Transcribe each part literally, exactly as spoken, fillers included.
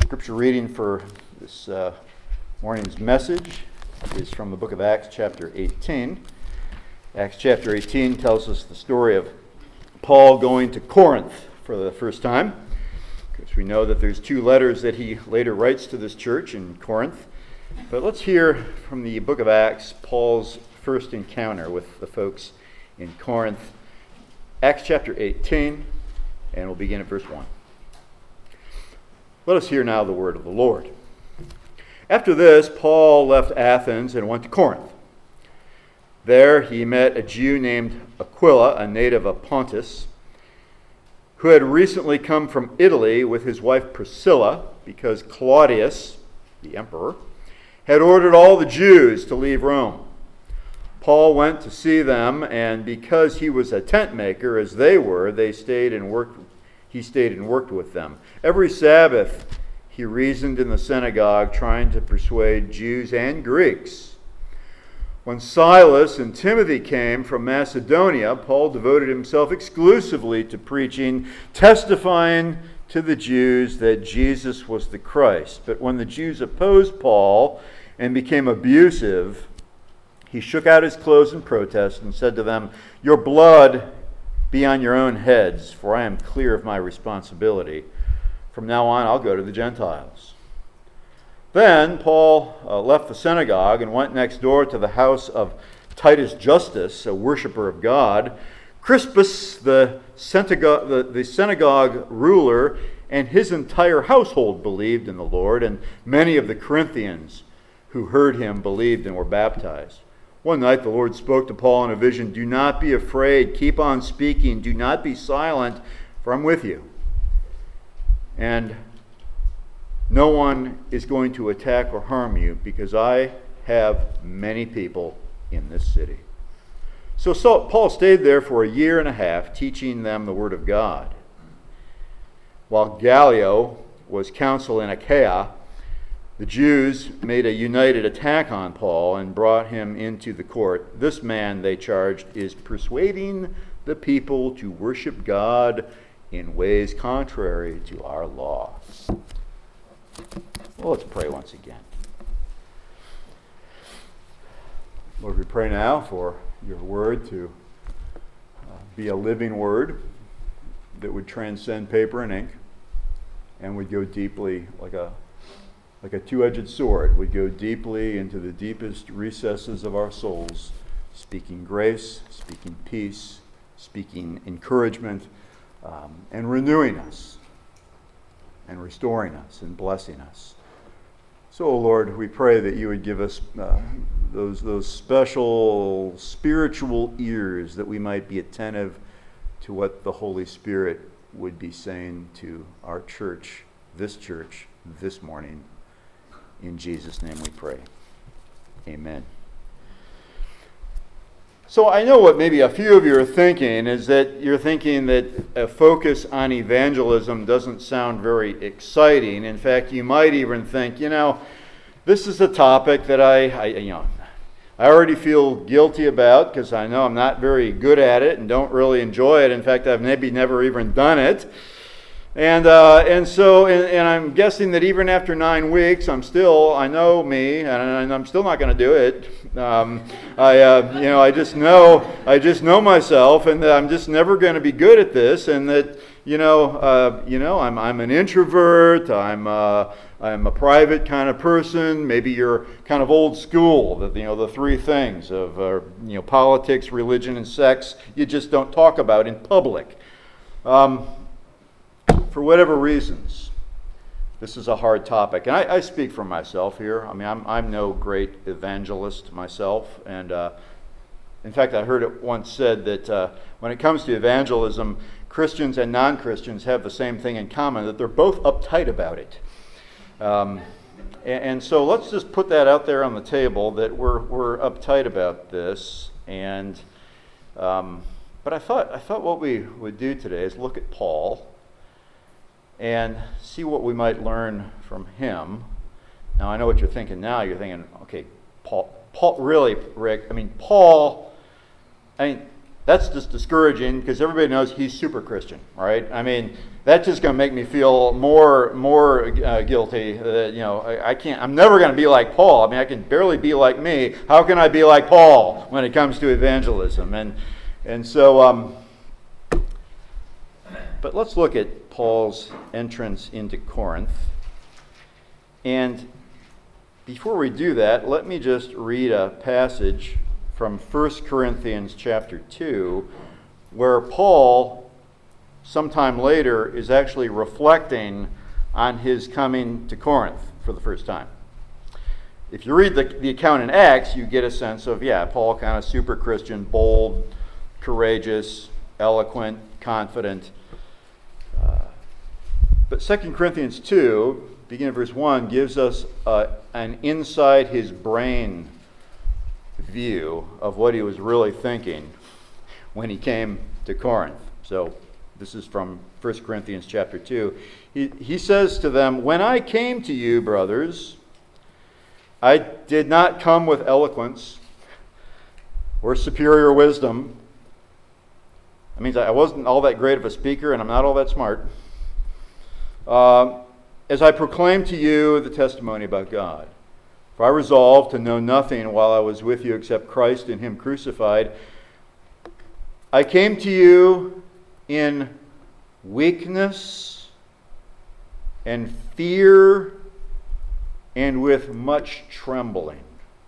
Scripture reading for this uh, morning's message is from the book of Acts chapter eighteen. Acts chapter eighteen tells us the story of Paul going to Corinth for the first time, because we know that there's two letters that he later writes to this church in Corinth. But let's hear from the book of Acts Paul's first encounter with the folks in Corinth. Acts chapter eighteen, and we'll begin at verse one. Let us hear now the word of the Lord. After this, Paul left Athens and went to Corinth. There he met a Jew named Aquila, a native of Pontus, who had recently come from Italy with his wife Priscilla, because Claudius, the emperor, had ordered all the Jews to leave Rome. Paul went to see them, and because he was a tent maker, as they were, they stayed and worked. He stayed and worked with them. Every Sabbath, he reasoned in the synagogue, trying to persuade Jews and Greeks. When Silas and Timothy came from Macedonia, Paul devoted himself exclusively to preaching, testifying to the Jews that Jesus was the Christ. But when the Jews opposed Paul and became abusive, he shook out his clothes in protest and said to them, "Your blood be on your own heads, for I am clear of my responsibility. From now on, I'll go to the Gentiles." Then Paul uh, left the synagogue and went next door to the house of Titus Justus, a worshiper of God. Crispus, the synagogue, the, the synagogue ruler, and his entire household believed in the Lord, and many of the Corinthians who heard him believed and were baptized. One night the Lord spoke to Paul in a vision, "Do not be afraid, keep on speaking, do not be silent, for I'm with you. And no one is going to attack or harm you, because I have many people in this city." So, so Paul stayed there for a year and a half, teaching them the word of God. While Gallio was consul in Achaia, the Jews made a united attack on Paul and brought him into the court. This man, they charged, is persuading the people to worship God in ways contrary to our law. Well, let's pray once again. Lord, we pray now for your word to uh, be a living word that would transcend paper and ink and would go deeply like a Like a two-edged sword, would go deeply into the deepest recesses of our souls, speaking grace, speaking peace, speaking encouragement, um, and renewing us, and restoring us, and blessing us. So, Lord, we pray that you would give us uh, those, those special spiritual ears, that we might be attentive to what the Holy Spirit would be saying to our church, this church, this morning. In Jesus' name we pray. Amen. So I know what maybe a few of you are thinking is that you're thinking that a focus on evangelism doesn't sound very exciting. In fact, you might even think, you know, this is a topic that I, I you know, I already feel guilty about, because I know I'm not very good at it and don't really enjoy it. In fact, I've maybe never even done it. And uh, and so, and, and I'm guessing that even after nine weeks, I'm still, I know me, and, and I'm still not going to do it. Um, I, uh, you know, I just know, I just know myself, and that I'm just never going to be good at this. And that, you know, uh, you know, I'm I'm an introvert. I'm uh, I'm a private kind of person. Maybe you're kind of old school. That, you know, the three things of uh, you know, politics, religion, and sex, you just don't talk about in public. Um, For whatever reasons, this is a hard topic. And I, I speak for myself here. I mean, I'm, I'm no great evangelist myself. And uh, in fact, I heard it once said that uh, when it comes to evangelism, Christians and non-Christians have the same thing in common, that they're both uptight about it. Um, and, and so let's just put that out there on the table, that we're we're uptight about this. And um, but I thought I thought what we would do today is look at Paul and see what we might learn from him. Now, I know what you're thinking now. You're thinking, okay, Paul, Paul, really, Rick, I mean, Paul, I mean, that's just discouraging because everybody knows he's super Christian, right? I mean, that's just going to make me feel more more uh, guilty. That you know, I, I can't. I'm never going to be like Paul. I mean, I can barely be like me. How can I be like Paul when it comes to evangelism? And and so, um, but let's look at Paul's entrance into Corinth. And before we do that, let me just read a passage from First Corinthians chapter two, where Paul, sometime later, is actually reflecting on his coming to Corinth for the first time. If you read the, the account in Acts, you get a sense of, yeah, Paul kind of super Christian, bold, courageous, eloquent, confident. Uh, but Second Corinthians two, beginning of verse one, gives us uh, an inside his brain view of what he was really thinking when he came to Corinth. So this is from First Corinthians chapter two. He, he says to them, "When I came to you, brothers, I did not come with eloquence or superior wisdom." That means I wasn't all that great of a speaker and I'm not all that smart. Uh, as I proclaimed to you the testimony about God. For I resolved to know nothing while I was with you except Christ and Him crucified. I came to you in weakness and fear and with much trembling.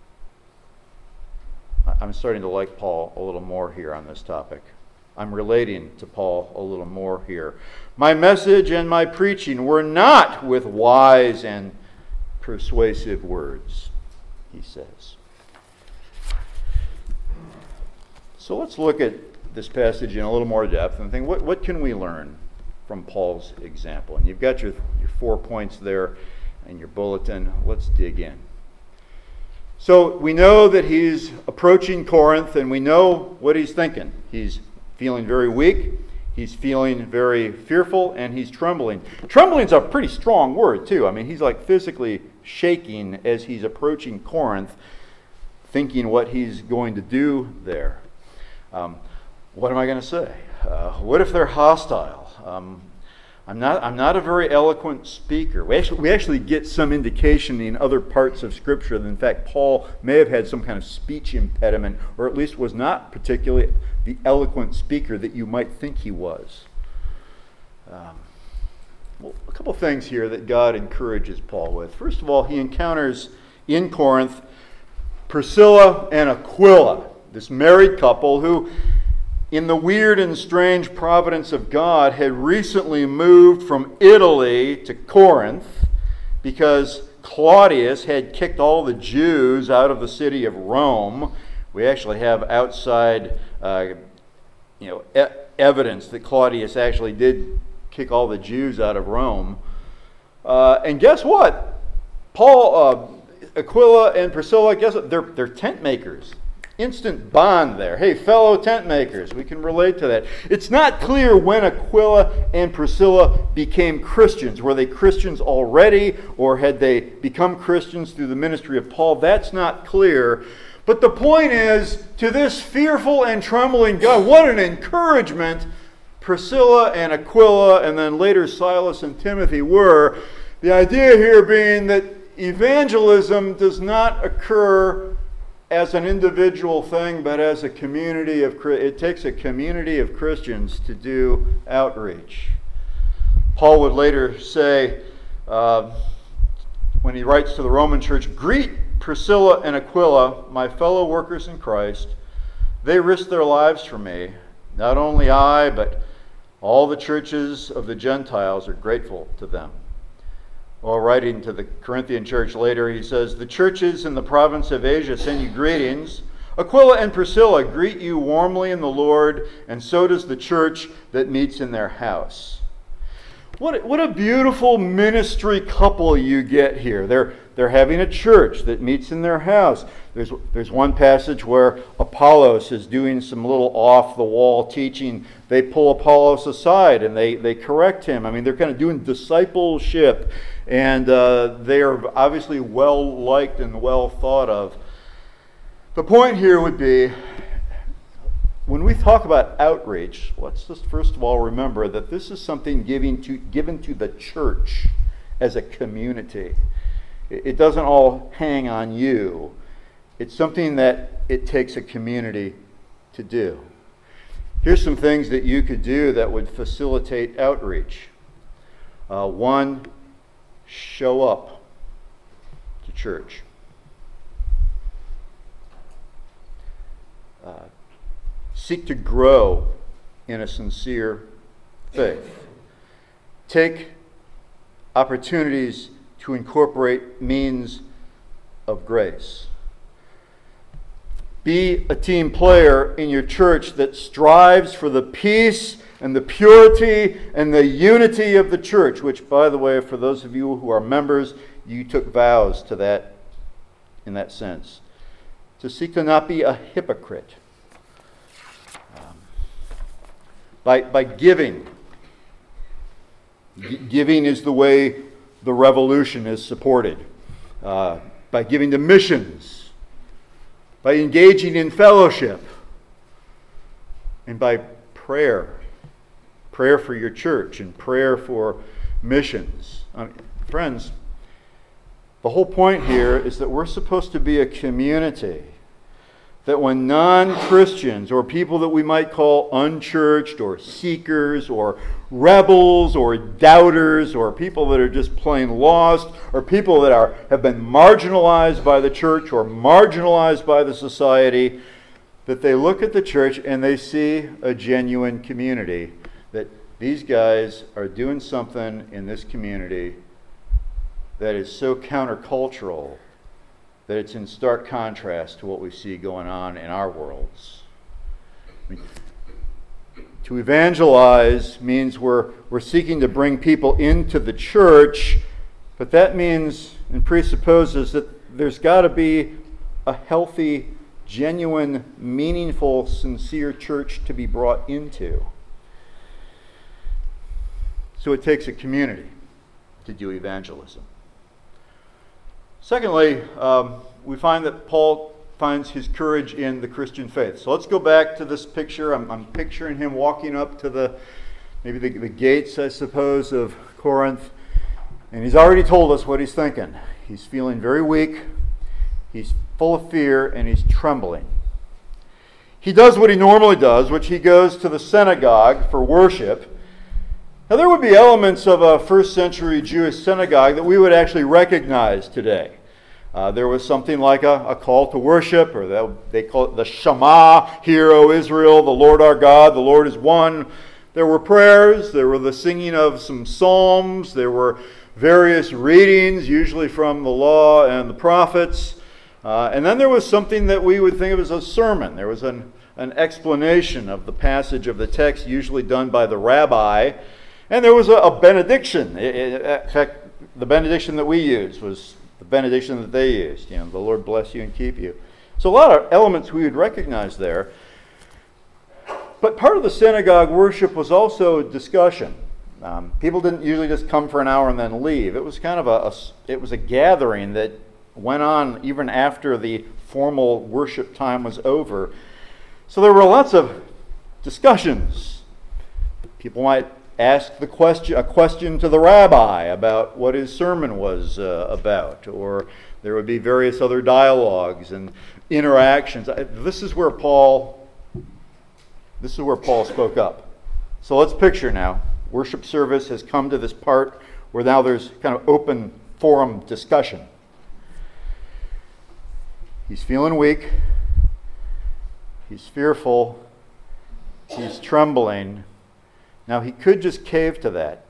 I'm starting to like Paul a little more here on this topic. I'm relating to Paul a little more here. My message and my preaching were not with wise and persuasive words, he says. So let's look at this passage in a little more depth and think, what, what can we learn from Paul's example? And you've got your, your four points there in your bulletin. Let's dig in. So we know that he's approaching Corinth, and we know what he's thinking. He's feeling very weak. He's feeling very fearful, and he's trembling. Trembling's a pretty strong word, too. I mean, he's like physically shaking as he's approaching Corinth, thinking what he's going to do there. Um, what am I going to say? Uh, what if they're hostile? Um, I'm not. I'm not a very eloquent speaker. We actually, we actually get some indication in other parts of Scripture that, in fact, Paul may have had some kind of speech impediment, or at least was not particularly the eloquent speaker that you might think he was. Um, well, a couple things here that God encourages Paul with. First of all, he encounters in Corinth Priscilla and Aquila, this married couple who, in the weird and strange providence of God, had recently moved from Italy to Corinth because Claudius had kicked all the Jews out of the city of Rome. We actually have outside uh, you know, e- evidence that Claudius actually did kick all the Jews out of Rome. Uh, and guess what? Paul, uh, Aquila and Priscilla, guess what? They're, they're tent makers. Instant bond there. Hey, fellow tent makers, we can relate to that. It's not clear when Aquila and Priscilla became Christians. Were they Christians already, or had they become Christians through the ministry of Paul? That's not clear. But the point is, to this fearful and trembling God, what an encouragement Priscilla and Aquila, and then later Silas and Timothy were. The idea here being that evangelism does not occur as an individual thing, but as a community of, it takes a community of Christians to do outreach. Paul would later say, uh, when he writes to the Roman church, "Greet Priscilla and Aquila, my fellow workers in Christ. They risked their lives for me. Not only I, but all the churches of the Gentiles are grateful to them." While writing to the Corinthian church later, he says, "The churches in the province of Asia send you greetings. Aquila and Priscilla greet you warmly in the Lord, and so does the church that meets in their house." What, what a beautiful ministry couple you get here. They're, they're having a church that meets in their house. There's, there's one passage where Apollos is doing some little off-the-wall teaching. They pull Apollos aside and they, they correct him. I mean, they're kind of doing discipleship. And uh, they are obviously well-liked and well thought of. The point here would be, when we talk about outreach, let's just first of all remember that this is something given to, given to the church as a community. It, it doesn't all hang on you. It's something that it takes a community to do. Here's some things that you could do that would facilitate outreach. Uh, one, show up to church. Uh, seek to grow in a sincere faith. Take opportunities to incorporate means of grace. Be a team player in your church that strives for the peace and the purity and the unity of the church, which, by the way, for those of you who are members, you took vows to that in that sense. To seek to not be a hypocrite. Um, by, by giving. G- giving is the way the revolution is supported. Uh, by giving to missions. By engaging in fellowship. And by prayer. Prayer for your church and prayer for missions. I mean, friends, the whole point here is that we're supposed to be a community that when non-Christians or people that we might call unchurched or seekers or rebels or doubters or people that are just plain lost or people that are have been marginalized by the church or marginalized by the society, that they look at the church and they see a genuine community, that these guys are doing something in this community that is so countercultural that it's in stark contrast to what we see going on in our worlds. I mean, to evangelize means we're, we're seeking to bring people into the church, but that means and presupposes that there's got to be a healthy, genuine, meaningful, sincere church to be brought into. So it takes a community to do evangelism. Secondly, um, we find that Paul finds his courage in the Christian faith. So let's go back to this picture. I'm, I'm picturing him walking up to the, maybe the, the gates, I suppose, of Corinth. And he's already told us what he's thinking. He's feeling very weak. He's full of fear, and he's trembling. He does what he normally does, which he goes to the synagogue for worship. Now, there would be elements of a first century Jewish synagogue that we would actually recognize today. Uh, there was something like a, a call to worship, or they, they call it the Shema, Hear, O Israel, the Lord our God, the Lord is one. There were prayers, there were the singing of some psalms, there were various readings, usually from the law and the prophets. Uh, and then there was something that we would think of as a sermon. There was an, an explanation of the passage of the text, usually done by the rabbi. And there was a, a benediction. It, it, in fact, the benediction that we used was the benediction that they used. You know, the Lord bless you and keep you. So a lot of elements we would recognize there. But part of the synagogue worship was also discussion. Um, people didn't usually just come for an hour and then leave. It was kind of a, a it was a gathering that went on even after the formal worship time was over. So there were lots of discussions. People might ask the question, a question to the rabbi about what his sermon was uh, about, or there would be various other dialogues and interactions. This is where Paul, this is where Paul spoke up. So let's picture now, worship service has come to this part where now there's kind of open forum discussion. He's feeling weak. He's fearful. He's trembling. Now, he could just cave to that.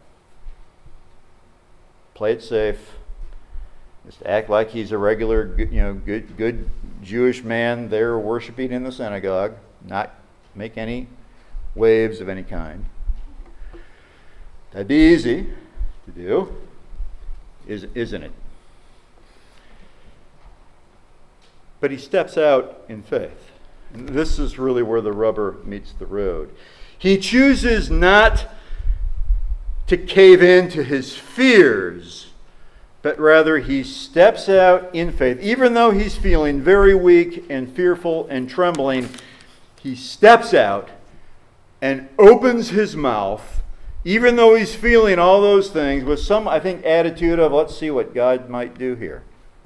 Play it safe. Just act like he's a regular, you know, good, good Jewish man there worshiping in the synagogue. Not make any waves of any kind. That'd be easy to do, isn't it? But he steps out in faith. And this is really where the rubber meets the road. He chooses not to cave in to his fears, but rather he steps out in faith. Even though he's feeling very weak and fearful and trembling, he steps out and opens his mouth, even though he's feeling all those things, with some, I think, attitude of, let's see what God might do here.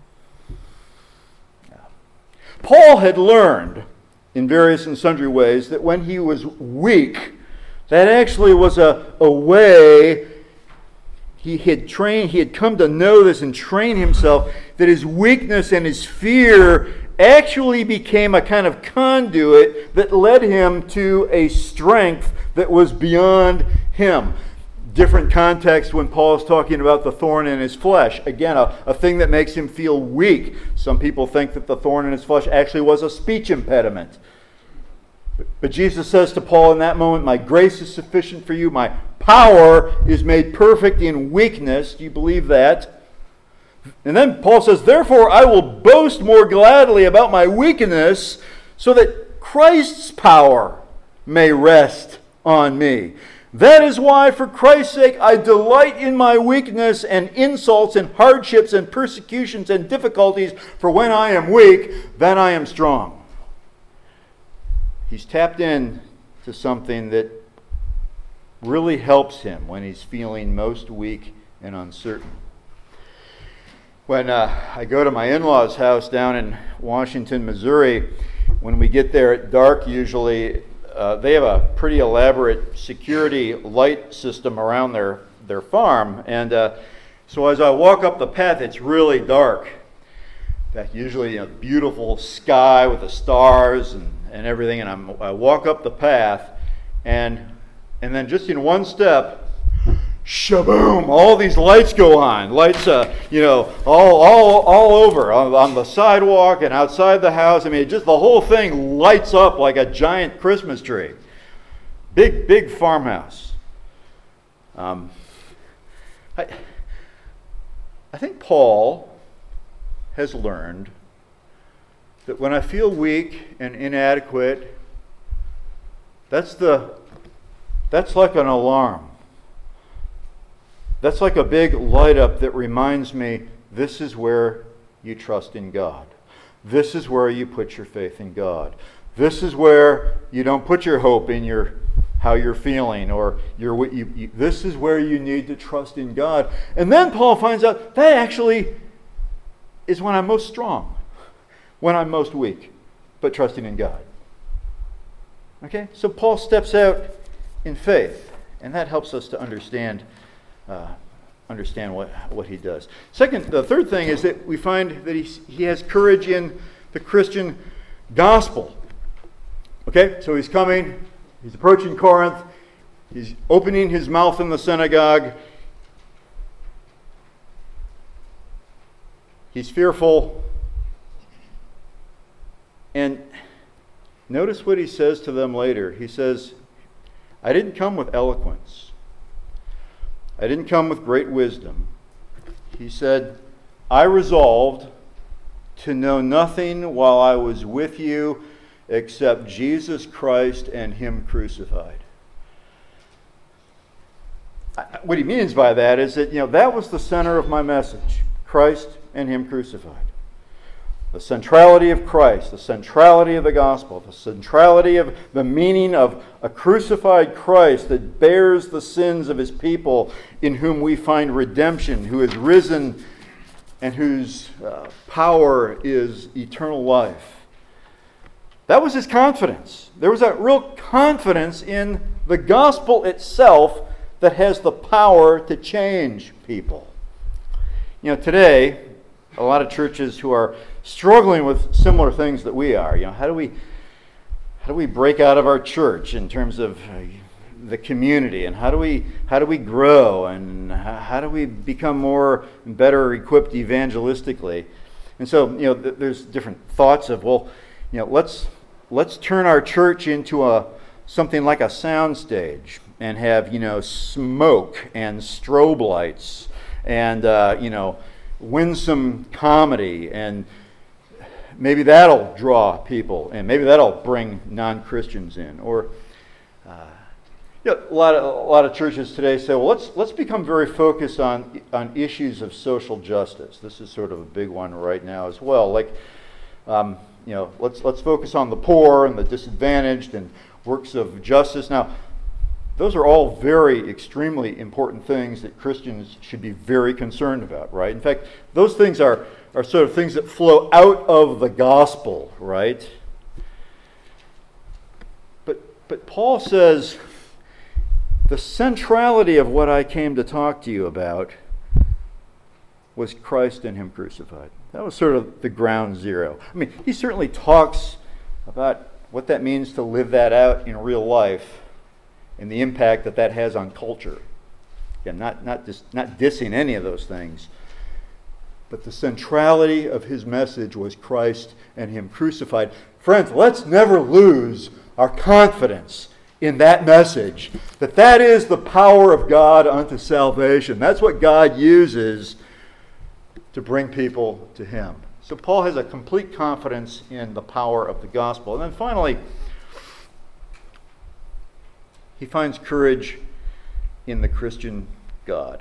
Paul had learned in various and sundry ways that when he was weak, that actually was a, a way he had trained, he had come to know this and train himself, that his weakness and his fear actually became a kind of conduit that led him to a strength that was beyond him. Different context when Paul is talking about the thorn in his flesh. Again, a, a thing that makes him feel weak. Some people think that the thorn in his flesh actually was a speech impediment. But, but Jesus says to Paul in that moment, my grace is sufficient for you. My power is made perfect in weakness. Do you believe that? And then Paul says, therefore I will boast more gladly about my weakness, so that Christ's power may rest on me. That is why, for Christ's sake, I delight in my weakness and insults and hardships and persecutions and difficulties, for when I am weak, then I am strong. He's tapped in to something that really helps him when he's feeling most weak and uncertain. When uh, I go to my in-laws' house down in Washington, Missouri, when we get there at dark usually, Uh, they have a pretty elaborate security light system around their, their farm. And uh, so as I walk up the path, it's really dark. That usually a beautiful sky with the stars and, and everything. And I'm, I walk up the path, and and then just in one step, shaboom! All these lights go on. Lights, uh, you know, all all all over on, on the sidewalk and outside the house. I mean, just the whole thing lights up like a giant Christmas tree. Big, big farmhouse. Um, I I think Paul has learned that when I feel weak and inadequate, that's the that's like an alarm. That's like a big light up that reminds me, this is where you trust in God. This is where you put your faith in God. This is where you don't put your hope in your how you're feeling, or your you, you, this is where you need to trust in God. And then Paul finds out that actually is when I'm most strong, when I'm most weak, but trusting in God. Okay, so Paul steps out in faith, and that helps us to understand. Uh, understand what, what he does. Second, the third thing is that we find that he, he has courage in the Christian gospel. Okay, so he's coming, he's approaching Corinth, he's opening his mouth in the synagogue, he's fearful, and notice what he says to them later. He says, I didn't come with eloquence. I didn't come with great wisdom. He said, I resolved to know nothing while I was with you except Jesus Christ and Him crucified. What he means by that is that, you know, that was the center of my message, Christ and Him crucified. The centrality of Christ, the centrality of the gospel, the centrality of the meaning of a crucified Christ that bears the sins of His people, in whom we find redemption, who is risen and whose uh, power is eternal life. That was his confidence. There was a real confidence in the gospel itself that has the power to change people. You know, today, a lot of churches who are struggling with similar things that we are. You know, how do we how do we break out of our church in terms of uh, the community, and how do we how do we grow, and how, how do we become more and better equipped evangelistically? And so, you know, th- there's different thoughts of, well, you know, let's let's turn our church into a something like a sound stage and have, you know, smoke and strobe lights and uh, you know, winsome comedy, and maybe that'll draw people, and maybe that'll bring non-Christians in. Or uh, you know, a lot of a lot of churches today say, well, let's let's become very focused on on issues of social justice. This is sort of a big one right now as well. Like Um, you know, let's let's focus on the poor and the disadvantaged and works of justice. Now, those are all very extremely important things that Christians should be very concerned about, right? In fact, those things are, are sort of things that flow out of the gospel, right? But but Paul says the centrality of what I came to talk to you about was Christ and Him crucified. That was sort of the ground zero. I mean, he certainly talks about what that means to live that out in real life and the impact that that has on culture. Again, not, not, dis, not dissing any of those things, but the centrality of his message was Christ and Him crucified. Friends, let's never lose our confidence in that message, that that is the power of God unto salvation. That's what God uses to bring people to Him. So Paul has a complete confidence in the power of the gospel. And then finally, he finds courage in the Christian God.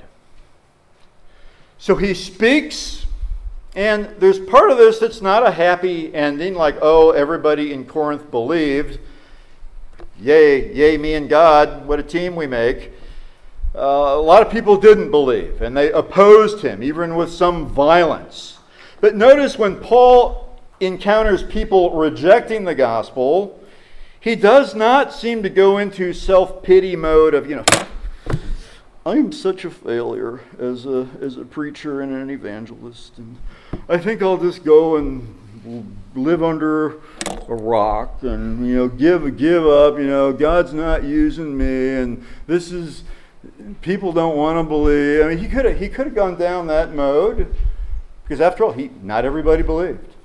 So he speaks, and there's part of this that's not a happy ending, like, oh, everybody in Corinth believed. Yay, yay, me and God, what a team we make. Uh, a lot of people didn't believe, and they opposed him, even with some violence. But notice when Paul encounters people rejecting the gospel, he does not seem to go into self-pity mode of, you know, I'm such a failure as a as a preacher and an evangelist, and I think I'll just go and live under a rock and, you know, give give up. You know, God's not using me, and this is. People don't want to believe. I mean, he could have he could have gone down that mode, because after all, he not everybody believed.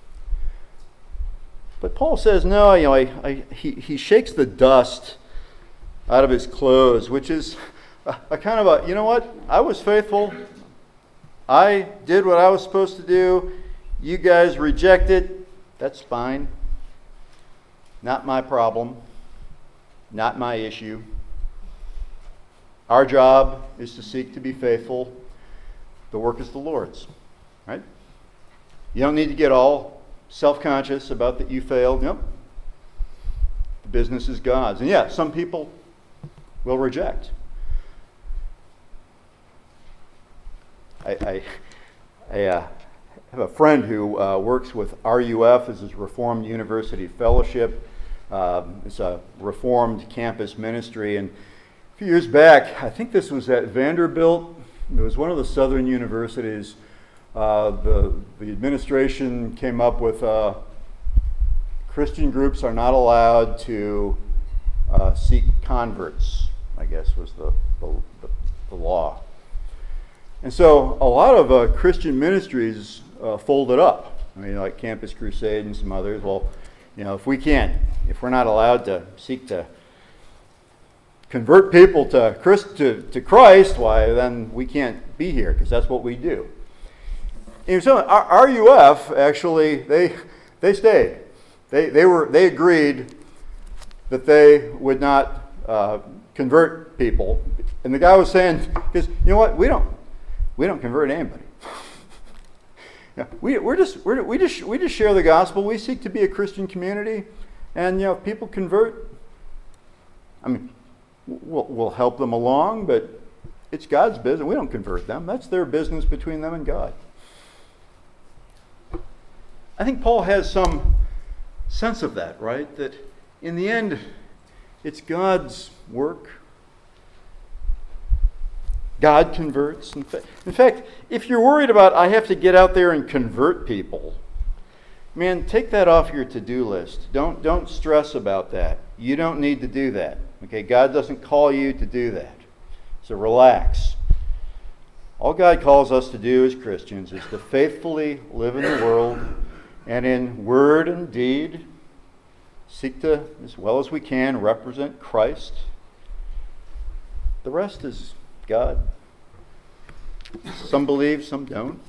But Paul says, no, you know, I, I, he he shakes the dust out of his clothes, which is a, a kind of a, you know what? I was faithful. I did what I was supposed to do. You guys reject it. That's fine. Not my problem. Not my issue. Our job is to seek to be faithful. The work is the Lord's, right? You don't need to get all self-conscious about that you failed. Nope. The business is God's. And yeah, some people will reject. I, I, I uh, have a friend who uh, works with R U F. This is Reformed University Fellowship. Um, it's a Reformed campus ministry, and a few years back, I think this was at Vanderbilt. It was one of the southern universities. Uh, the, the administration came up with uh, Christian groups are not allowed to uh, seek converts, I guess was the, the, the law. And so a lot of uh, Christian ministries uh, folded up. I mean, like Campus Crusade and some others. Well, you know, if we can't, if we're not allowed to seek to convert people to Christ, to, to Christ, why then we can't be here, because that's what we do. And so R U F actually they they stayed. They they were they agreed that they would not uh, convert people. And the guy was saying, because you know what, we don't we don't convert anybody. Yeah, we we're just we're, we just we just share the gospel. We seek to be a Christian community, and you know, if people convert, I mean, we'll, we'll help them along, but it's God's business. We don't convert them. That's their business between them and God. I think Paul has some sense of that, right? That in the end, it's God's work. God converts. In fact, if you're worried about, I have to get out there and convert people, man, take that off your to-do list. Don't, don't stress about that. You don't need to do that. Okay, God doesn't call you to do that. So relax. All God calls us to do as Christians is to faithfully live in the world and in word and deed seek to, as well as we can, represent Christ. The rest is God. Some believe, some don't.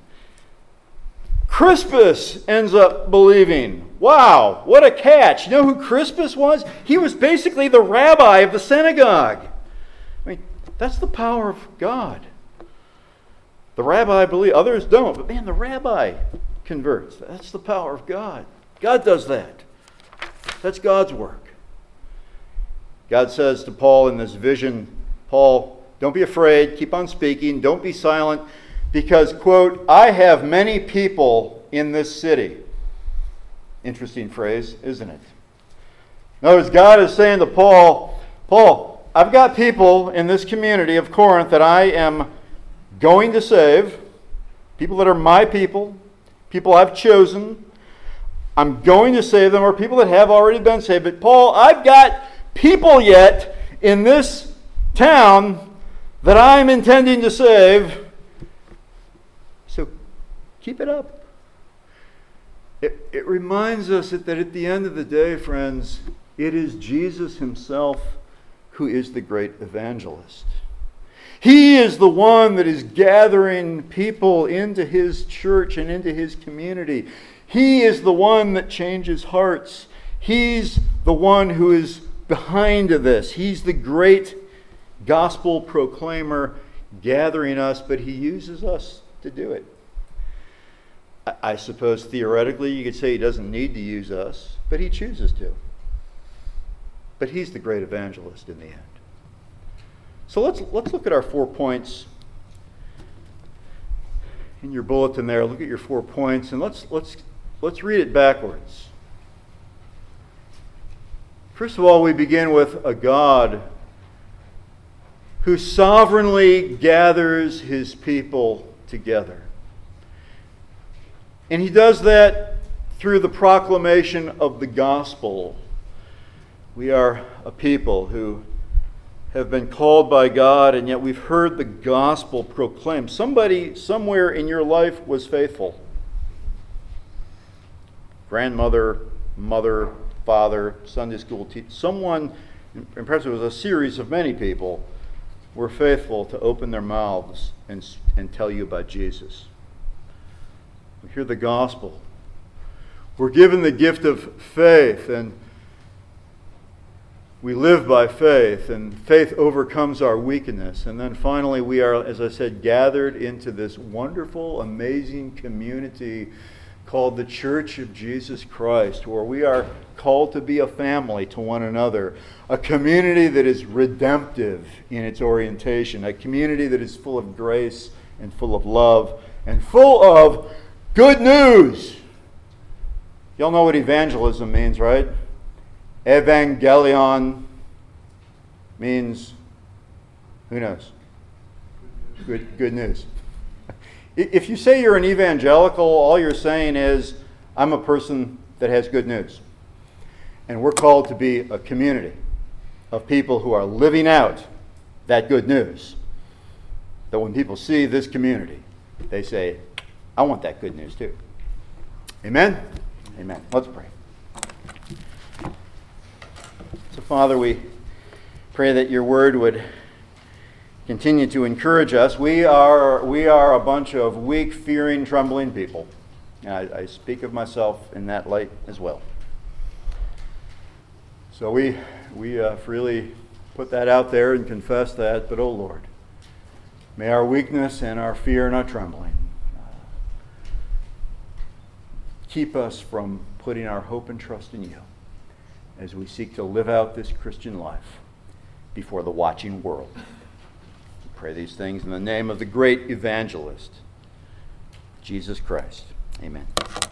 Crispus ends up believing. Wow, what a catch. You know who Crispus was? He was basically the rabbi of the synagogue. I mean, that's the power of God. The rabbi believed, others don't. But man, the rabbi, converts. That's the power of God. God does that. That's God's work. God says to Paul in this vision, Paul, don't be afraid, keep on speaking, don't be silent, because, quote, I have many people in this city. Interesting phrase, isn't it? In other words, God is saying to Paul, Paul, I've got people in this community of Corinth that I am going to save, people that are my people, people I've chosen. I'm going to save them, or people that have already been saved. But Paul, I've got people yet in this town that I'm intending to save. So keep it up. It, it reminds us that, that at the end of the day, friends, it is Jesus himself who is the great evangelist. He is the one that is gathering people into his church and into his community. He is the one that changes hearts. He's the one who is behind this. He's the great gospel proclaimer gathering us, but he uses us to do it. I, I suppose theoretically you could say he doesn't need to use us, but he chooses to. But he's the great evangelist in the end. So let's let's look at our four points in your bulletin there. Look at your four points, and let's let's let's read it backwards. First of all, we begin with a God who sovereignly gathers his people together. And he does that through the proclamation of the gospel. We are a people who have been called by God, and yet we've heard the gospel proclaimed. Somebody somewhere in your life was faithful. Grandmother, mother, father, Sunday school teacher, someone, and perhaps it was a series of many people, were faithful to open their mouths and, and tell you about Jesus. We hear the gospel. We're given the gift of faith, and we live by faith, and faith overcomes our weakness. And then finally we are, as I said, gathered into this wonderful, amazing community called the Church of Jesus Christ, where we are called to be a family to one another, a community that is redemptive in its orientation, a community that is full of grace and full of love and full of good news. Y'all know what evangelism means, right? Evangelion means, who knows? Good, good news. If you say you're an evangelical, all you're saying is, I'm a person that has good news. And we're called to be a community of people who are living out that good news. That when people see this community, they say, I want that good news too. Amen? Amen. Let's pray. So, Father, we pray that your word would continue to encourage us. We are we are a bunch of weak, fearing, trembling people. And I, I speak of myself in that light as well. So we we uh, freely put that out there and confess that. But, oh Lord, may our weakness and our fear and our trembling uh, keep us from putting our hope and trust in you as we seek to live out this Christian life before the watching world. We pray these things in the name of the great evangelist, Jesus Christ. Amen.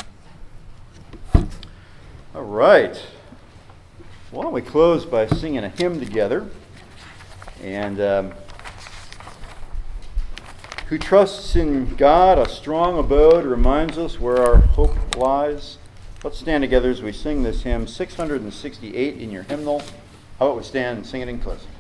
All right. Why don't we close by singing a hymn together? And um, who trusts in God, a strong abode, reminds us where our hope lies. Let's stand together as we sing this hymn, six hundred sixty-eight in your hymnal. How about we stand and sing it in closing?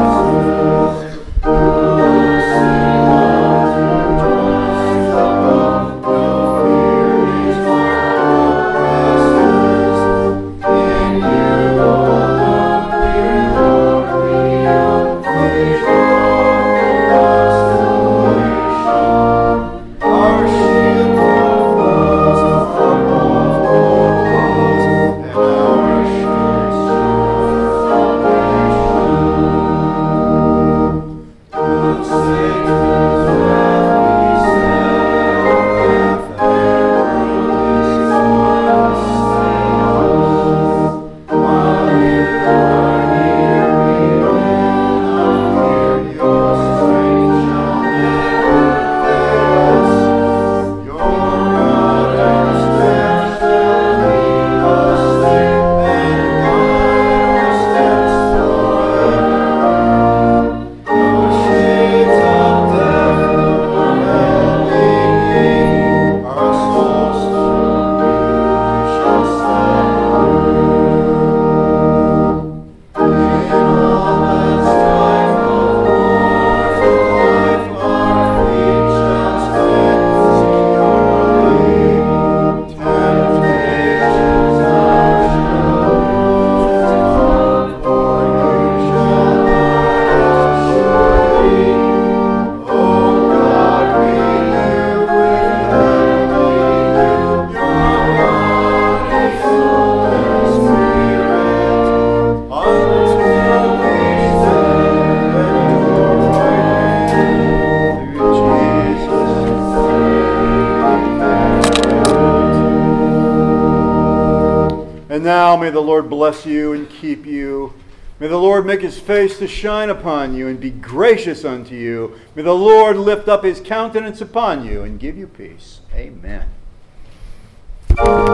Oh And now may the Lord bless you and keep you. May the Lord make his face to shine upon you and be gracious unto you. May the Lord lift up his countenance upon you and give you peace. Amen.